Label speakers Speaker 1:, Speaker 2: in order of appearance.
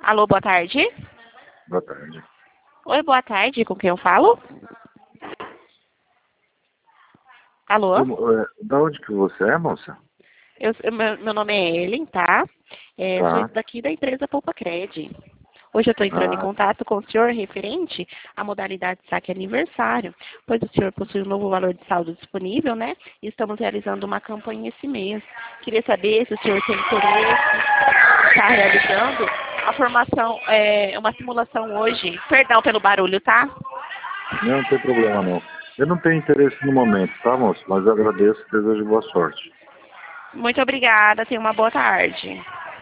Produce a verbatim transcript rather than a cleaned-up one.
Speaker 1: Alô, boa tarde.
Speaker 2: Boa tarde.
Speaker 1: Oi, boa tarde. Com quem eu falo? Alô?
Speaker 2: Eu, é, da onde que você é, moça?
Speaker 1: Eu, meu, meu nome é Ellen, tá? É, sou
Speaker 2: Tá.
Speaker 1: daqui da empresa Poupa Cred. Hoje eu estou entrando em
Speaker 2: Ah,
Speaker 1: contato com o senhor referente à modalidade saque aniversário, pois o senhor possui um novo valor de saldo disponível, né? E estamos realizando uma campanha esse mês. Queria saber se o senhor tem interesse, está realizando a formação, é, uma simulação hoje. Perdão pelo barulho, tá?
Speaker 2: não, não tem problema não. Eu não tenho interesse no momento, tá, moço? Mas eu agradeço e desejo boa sorte.
Speaker 1: Muito obrigada, tenha uma boa tarde.